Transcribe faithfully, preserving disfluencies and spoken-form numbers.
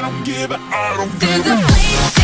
don't give it, I don't There's give a it. place